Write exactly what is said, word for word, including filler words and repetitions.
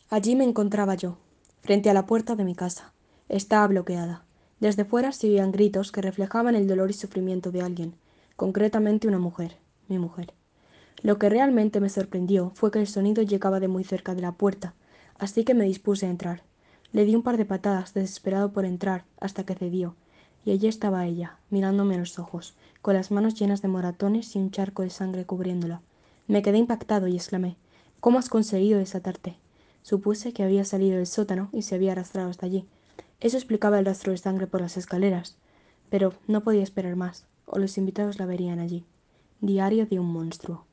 Allí me encontraba yo, frente a la puerta de mi casa. Estaba bloqueada. Desde fuera se oían gritos que reflejaban el dolor y sufrimiento de alguien, concretamente una mujer, mi mujer. Lo que realmente me sorprendió fue que el sonido llegaba de muy cerca de la puerta, así que me dispuse a entrar. Le di un par de patadas, desesperado por entrar, hasta que cedió, y allí estaba ella, mirándome a los ojos, con las manos llenas de moratones y un charco de sangre cubriéndola. Me quedé impactado y exclamé: ¿Cómo has conseguido desatarte? Supuse que había salido del sótano y se había arrastrado hasta allí. Eso explicaba el rastro de sangre por las escaleras. Pero no podía esperar más, o los invitados la verían allí. Diario de un monstruo.